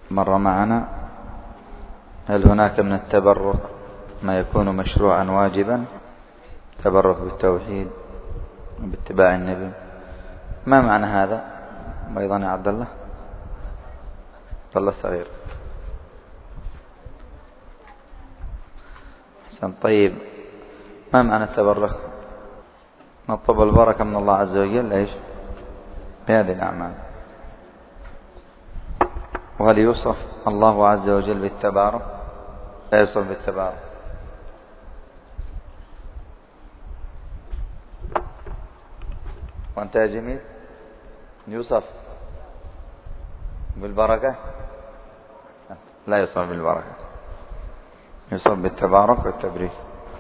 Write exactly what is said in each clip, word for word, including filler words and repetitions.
مر معنا هل هناك من التبرك ما يكون مشروعا واجبا؟ تبرك بالتوحيد وباتباع النبي، ما معنى هذا أيضا يا عبد الله؟ عبد الله الصغير. حسن. طيب ما معنى التبرك؟ نطلب البركة من الله عز وجل ايش بهذه الأعمال. وهل يوصف الله عز وجل بالتبارك؟ لا يوصف بالتبارك. وأنت يا جميل يوصف بالبركة؟ لا يوصف بالبركة، يوصف بالتبارك والتبريك.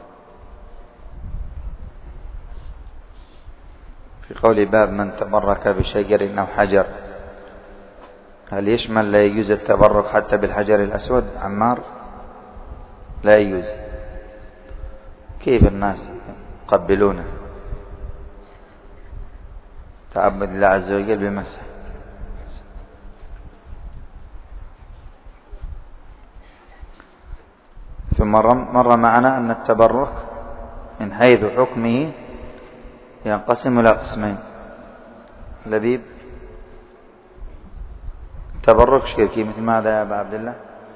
في قول باب من تبرك بشجر أو حجر، هل يشمل لا يجوز التبرك حتى بالحجر الأسود عمار؟ لا يجوز. كيف الناس يقبلونه؟ تعبد الله عز وجل بمسح. ثم مر معنا أن التبرك من حيث حكمه ينقسم إلى قسمين. لبيب، تبرك شركي مثل ماذا يا أبا عبد الله؟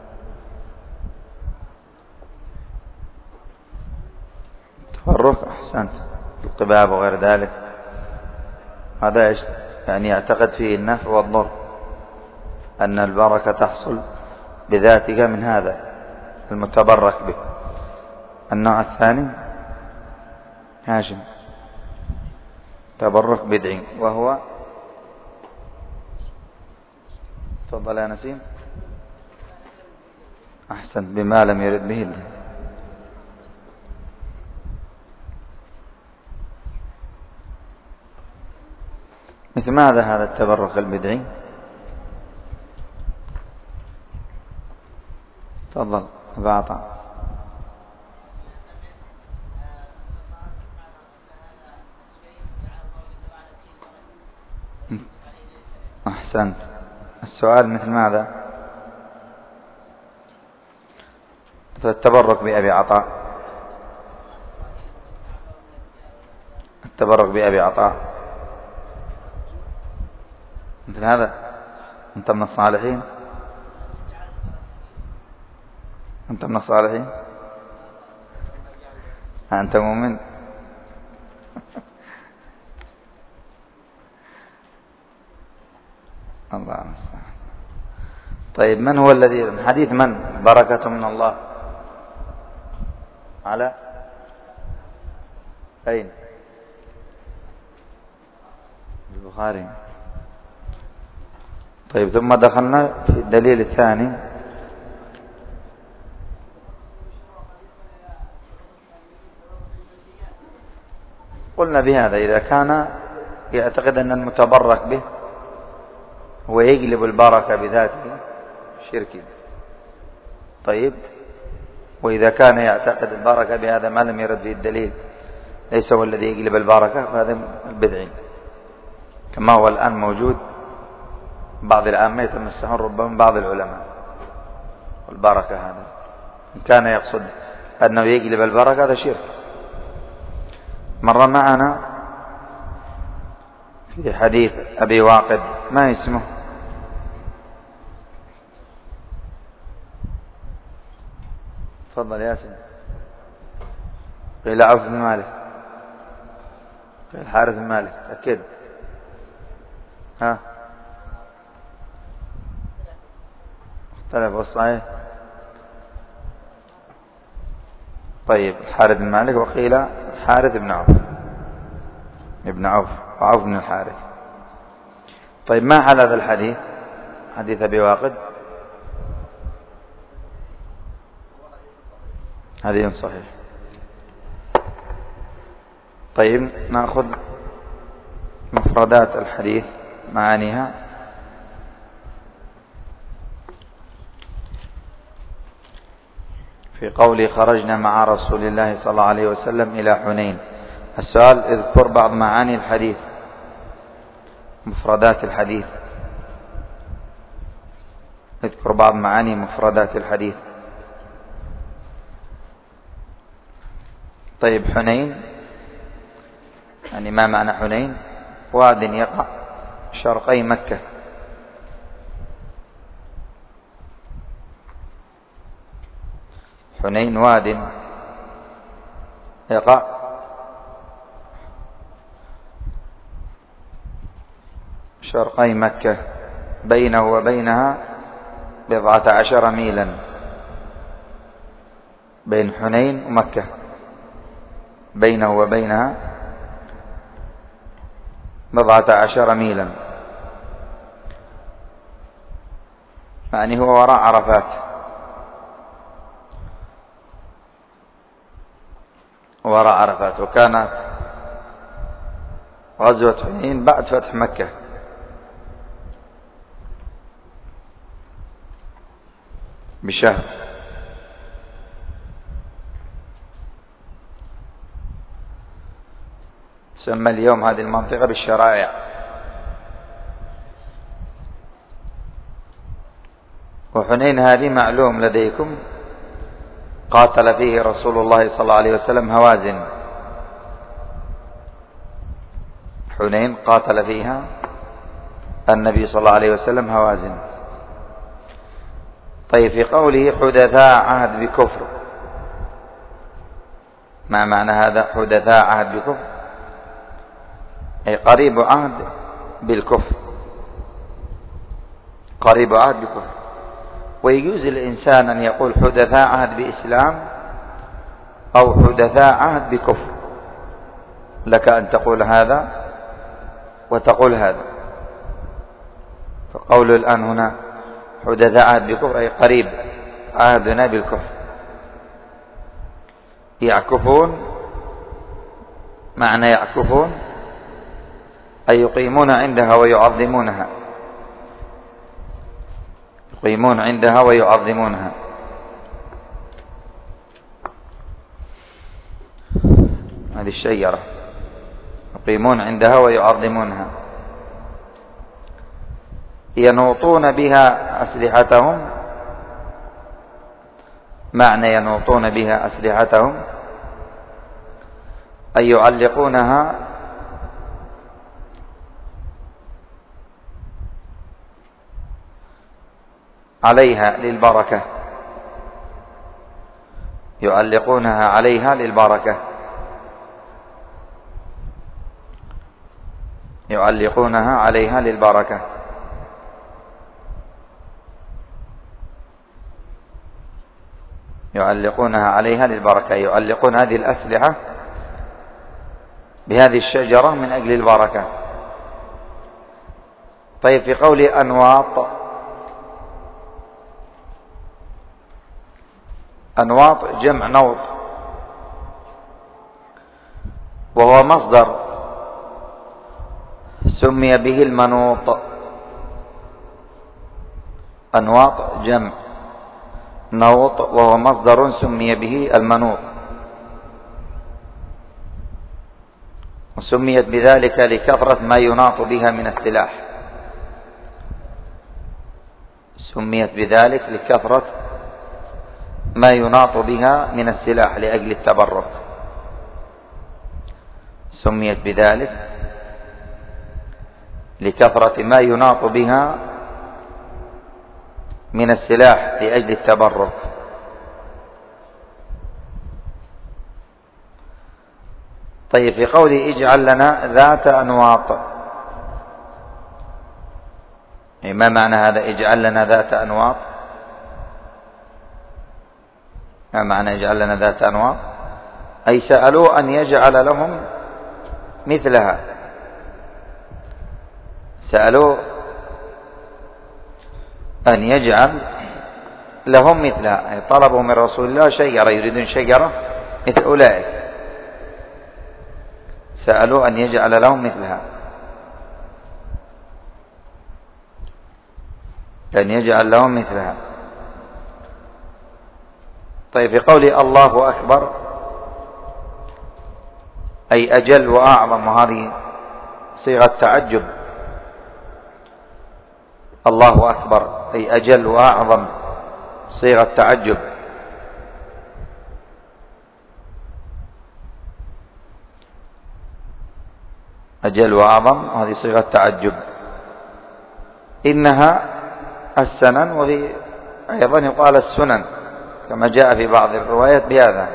تبرك أحسنت القباب وغير ذلك، هذا يعني يعتقد فيه النفع والضر، أن البركة تحصل بذاتك من هذا المتبرك به. النوع الثاني هاشم تبرك بدعي، وهو تفضل يا نسيم. أحسنت، بما لم يرد به الله. مثل ماذا هذا التبرك البدعي؟ تفضل أبا عطاء. أحسنت، السؤال مثل ماذا؟ التبرك بأبي عطاء، التبرك بأبي عطاء مثل هذا. أنت من الصالحين، أنت من الصالحين، أنت مؤمن. الله المستعان. طيب من هو الذي، حديث من بركة من الله على أين؟ البخاري. طيب ثم دخلنا في الدليل الثاني. قلنا بهذا إذا كان يعتقد أن المتبرك به هو يجلب البركة بذاته شركي. طيب وإذا كان يعتقد البركة بهذا ما لم يرد به الدليل ليس هو الذي يجلب البركة، فهذا البدعي، كما هو الآن موجود بعض العامة يتمسحون ربما بعض العلماء والبركة. هذا إن كان يقصد أنه يجلب البركة هذا شرك. مر معنا في حديث أبي واقد، ما اسمه؟ تفضل ياسين. قيل عوف بن مالك، قيل حارث بن مالك، أكيد. ها اختلف الصحيح. طيب حارث بن مالك، وقيل حارث بن عوف، ابن عوف وعوف بن الحارث. طيب ما حال هذا الحديث، حديث أبي واقد؟ حديث صحيح. طيب نأخذ مفردات الحديث معانيها. في قوله خرجنا مع رسول الله صلى الله عليه وسلم إلى حنين، السؤال اذكر بعض معاني الحديث، مفردات الحديث. اذكر بعض معاني مفردات الحديث. طيب حنين، يعني ما معنى حنين؟ واد يقع شرقي مكة. حنين واد يقع شرقي مكة بينه وبينها بضعة عشر ميلا، بين حنين ومكة بينه وبينها بضعة عشر ميلا، يعني هو وراء عرفات. وراء عرفات. وكانت غزوة حنين بعد فتح مكة. بشهر. تسمى اليوم هذه المنطقة بالشرائع. وحنين هذه معلوم لديكم قاتل فيه رسول الله صلى الله عليه وسلم هوازن. حنين قاتل فيها النبي صلى الله عليه وسلم هوازن. طيب في قوله حدثاء عهد بكفر، ما معنى هذا حدثاء عهد بكفر؟ أي قريب عهد بالكفر، قريب عهد بكفر. ويجوز الإنسان أن يقول حدثاء عهد بإسلام أو حدثاء عهد بكفر، لك أن تقول هذا وتقول هذا. فقول الآن هنا حدثاء عهد بكفر أي قريب عهدنا بالكفر. يعكفون، معنى يعكفون أي يقيمون عندها ويعظمونها، يقيمون عندها ويعظمونها. هذه الشجرة يقيمون عندها ويعظمونها. ينوطون بها أسلحتهم، معنى ينوطون بها أسلحتهم أي يعلقونها عليها للبركة، يعلقونها عليها للبركة، يعلقونها عليها للبركة. يعلقونها عليها للبركة، يعلقون هذه الأسلحة بهذه الشجرة من أجل البركة. طيب في قول أنواط، أنواط جمع نوط، وهو مصدر سمي به المنوط. أنواط جمع نوط وهو مصدر سمي به المنوط، وسميت بذلك لكثرة ما يناط بها من السلاح. سميت بذلك لكثرة ما يناط بها من السلاح لأجل التبرك. سميت بذلك لكثرة ما يناط بها من السلاح لأجل التبرك. طيب في قوله اجعل لنا ذات أنواط، ما معنى هذا اجعل لنا ذات أنواط؟ ما معنى اجعل لنا ذات أنواط؟ أي سألوا أن يجعل لهم مثلها، سألوا أن يجعل لهم مثلها، أي طلبوا من رسول الله شجرة، يريدون شجرة مثل أولئك، سألوا أن يجعل لهم مثلها، أن يجعل لهم مثلها. طيب في قوله الله أكبر أي أجل وأعظم، وهذه صيغة تعجب. الله أكبر أي أجل وأعظم، صيغة تعجب. أجل وأعظم هذه صيغة تعجب. إنها السنن، وفي أيضا يقال السنن كما جاء في بعض الروايات بهذا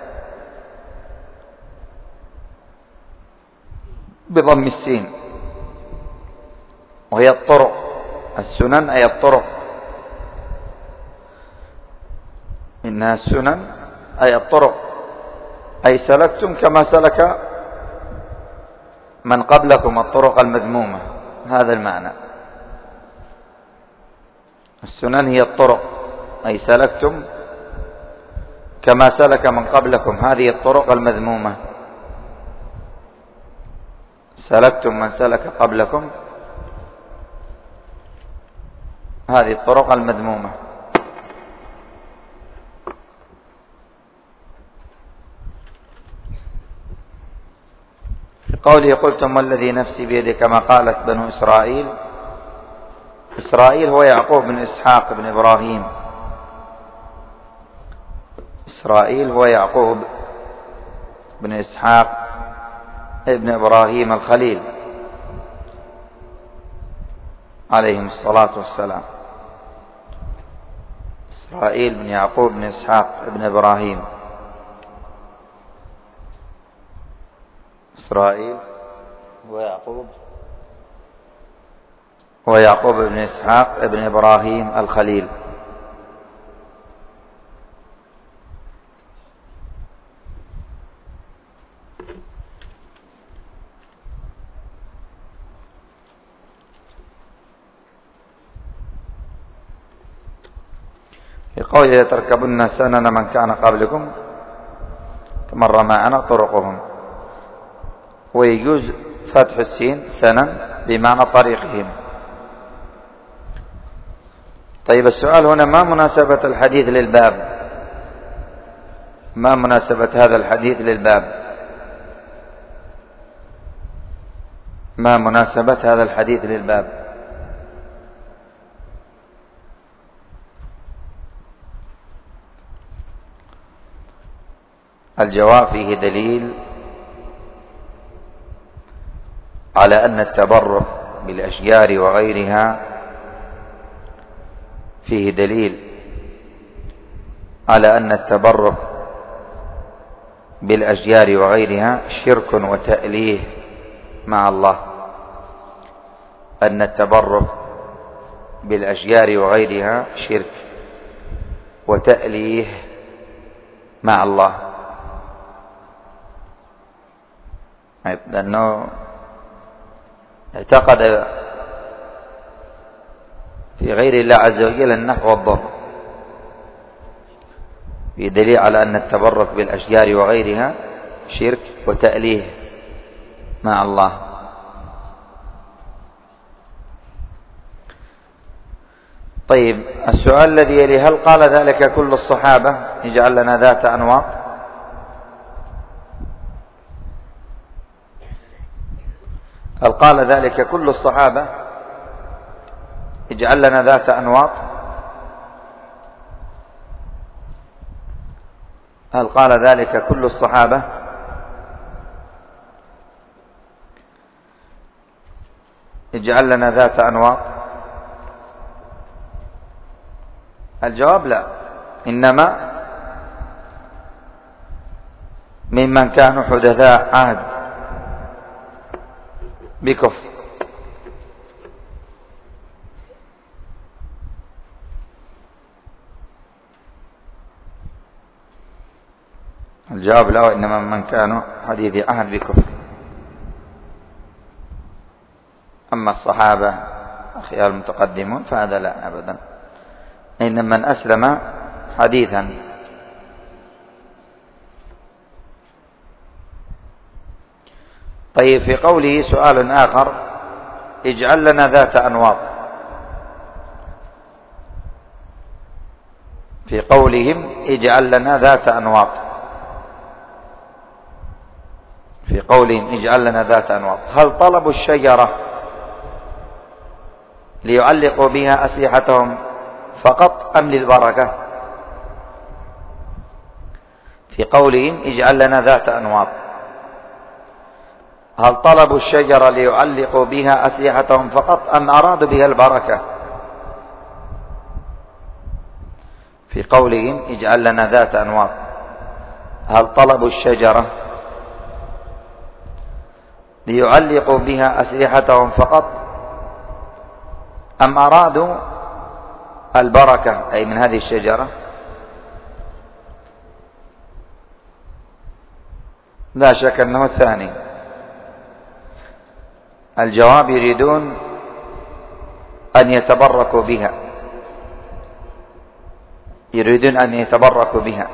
بضم السين، وهي الطرق. السنن أي الطرق، إنها السنن أي الطرق، أي سلكتم كما سلك من قبلكم الطرق المذمومة، هذا المعنى. السنن هي الطرق، أي سلكتم كما سلك من قبلكم هذه الطرق المذمومة. سلكتم من سلك قبلكم هذه الطرق المذمومة. في قوله قلتم والذي نفسي بيده كما قالت بنو إسرائيل. إسرائيل هو يعقوب بن إسحاق بن إبراهيم. إسرائيل هو يعقوب بن إسحاق ابن إبراهيم الخليل عليهم الصلاة والسلام. إسرائيل بن يعقوب بن إسحاق ابن إبراهيم. إسرائيل ويعقوب ويعقوب بن إسحاق ابن إبراهيم الخليل. في قوله تركبن سنن من كان قبلكم تمر معنا طرقهم، ويجوز فتح السين سنن بمعنى طريقهم. طيب السؤال هنا، ما مناسبة الحديث للباب؟ ما مناسبة هذا الحديث للباب؟ ما مناسبة هذا الحديث للباب؟ الجواب فيه دليل على أن التبرك بالأشجار وغيرها فيه دليل على أن التبرك بالأشجار وغيرها شرك وتأليه مع الله. أن التبرك بالأشجار وغيرها شرك وتأليه مع الله، لأنه اعتقد في غير الله عز وجل النفع والضر. في دليل على أن التبرك بالأشجار وغيرها شرك وتأليه مع الله. طيب السؤال الذي يلي، هل قال ذلك كل الصحابة اجعل لنا ذات أنواط؟ هل قال ذلك كل الصحابة اجعل لنا ذات أنواط؟ هل قال ذلك كل الصحابة؟ اجعل لنا ذات أنواط. الجواب لا، إنما ممن كانوا حدثاء عهد بكفر. الجواب لا، وإنما من كانوا حديث عهد بكفر. أما الصحابة أخيار المتقدمون فهذا لا أبدا، إنما من أسلم حديثا. طيب في قوله سؤال آخر، اجعل لنا ذات أنواط. في قولهم اجعل لنا ذات أنواط، في قولهم اجعل لنا ذات أنواط، هل طلبوا الشجرة ليعلقوا بها أسلحتهم فقط أم للبركة؟ في قولهم اجعل لنا ذات أنواط، هل طلبوا الشجرة ليعلقوا بها أسلحتهم فقط أم أرادوا بها البركة؟ في قولهم اجعل لنا ذات أنواط، هل طلبوا الشجرة ليعلقوا بها أسلحتهم فقط أم أرادوا البركة أي من هذه الشجرة؟ لا شك أنه الثاني. الجواب يريدون أن يتبركوا بها، يريدون أن يتبركوا بها،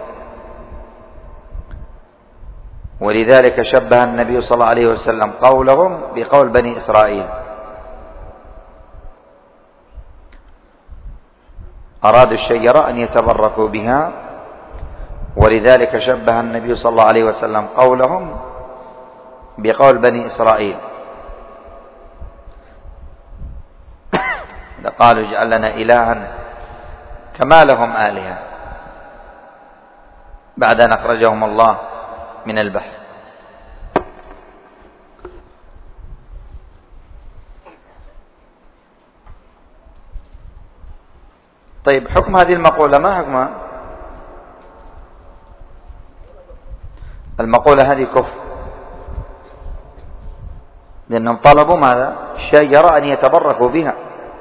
ولذلك شبه النبي صلى الله عليه وسلم قولهم بقول بني إسرائيل، أرادوا الشجرة أن يتبركوا بها، ولذلك شبه النبي صلى الله عليه وسلم قولهم بقول بني إسرائيل، قالوا اجعل لنا إلها كما لهم آلهة بعد أن أخرجهم الله من البحر. طيب حكم هذه المقولة ما حكمها؟ المقولة هذه كفر، لأنهم طلبوا ماذا؟ الشجرة أن يتبركوا بها.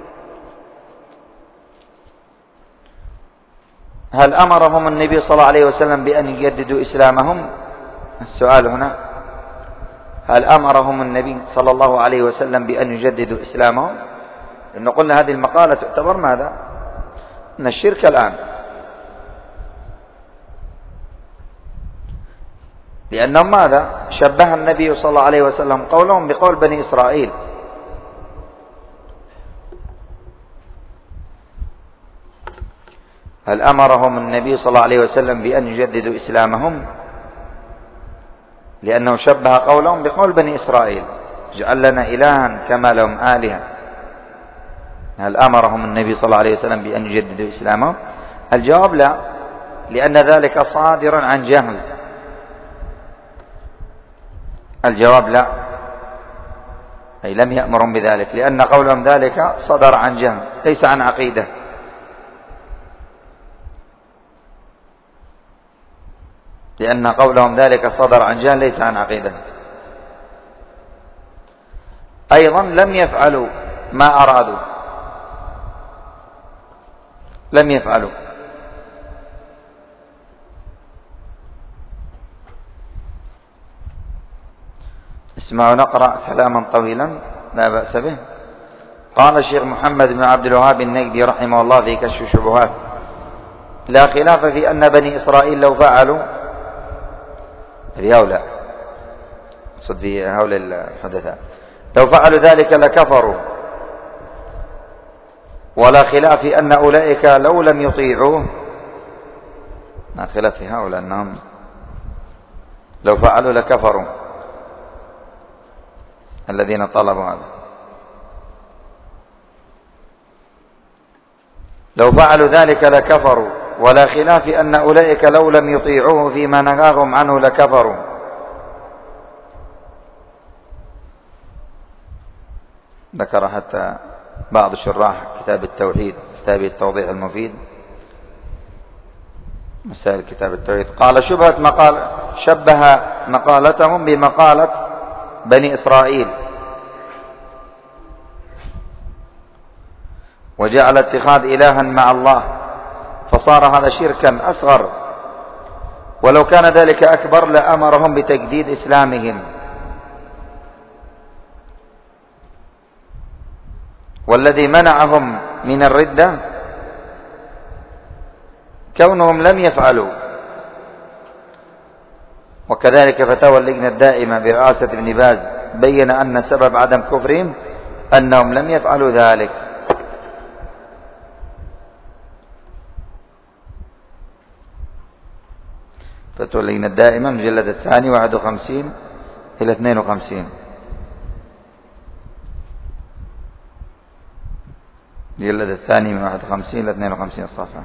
هل أمرهم النبي صلى الله عليه وسلم بأن يجددوا إسلامهم؟ السؤال هنا، هل أمرهم النبي صلى الله عليه وسلم بأن يجددوا إسلامهم؟ لأنه قلنا هذه المقالة تعتبر ماذا؟ من الشرك الآن، لأنهم ماذا؟ شبه النبي صلى الله عليه وسلم قولهم بقول بني إسرائيل. هل أمرهم النبي صلى الله عليه وسلم بأن يجددوا إسلامهم؟ لأنه شبه قولهم بقول بني إسرائيل، اجعل لنا إلها كما لهم آلهة. هل أمرهم النبي صلى الله عليه وسلم بأن يجددوا إسلامهم؟ الجواب لا، لأن ذلك صادر عن جهل. الجواب لا، أي لم يأمرهم بذلك، لأن قولهم ذلك صدر عن جهل ليس عن عقيدة. لأن قولهم ذلك صدر عن جهل ليس عن عقيدة. أيضا لم يفعلوا ما أرادوا، لم يفعلوا. اسمعوا نقرأ كلاما طويلا لا بأس به. قال الشيخ محمد بن عبد الوهاب النجدي رحمه الله في كشف الشبهات: لا خلاف في أن بني إسرائيل لو فعلوا في هؤلاء صد في هؤلاء الحدثاء لو فعلوا ذلك لكفروا، ولا خلاف في أن أولئك لو لم يطيعوه، لا خلاف في هؤلاء أنهم لو فعلوا لكفروا الذين طلبوا هذا، لو فعلوا ذلك لكفروا، ولا خلاف أن أولئك لو لم يطيعوه فيما نهاهم عنه لكفروا. ذكر حتى بعض شراح كتاب التوحيد، كتاب التوضيح المفيد، مسائل كتاب التوحيد، قال شبهة مقال شبه مقالتهم بمقالة بني إسرائيل، وجعل اتخاذ إلها مع الله، فصار هذا شركا أصغر، ولو كان ذلك أكبر لأمرهم بتجديد إسلامهم. والذي منعهم من الردة كونهم لم يفعلوا. وكذلك فتاوى اللجنة الدائمة برئاسة ابن باز بين أن سبب عدم كفرهم أنهم لم يفعلوا ذلك. فتوى اللجنة الدائمة مجلد الثاني واحد وخمسين إلى اثنين وخمسين. الجلد الثاني من واحد وخمسين إلى اثنين وخمسين صفحة.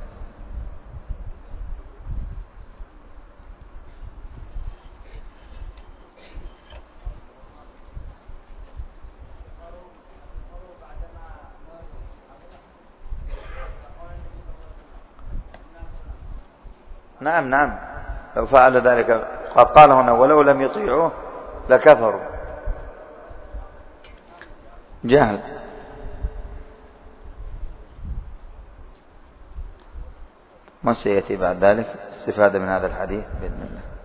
نعم نعم، لو فعل ذلك قد قال هنا ولو لم يطيعوه لكفروا. جهل. ما سيأتي بعد ذلك استفادة من هذا الحديث بإذن الله.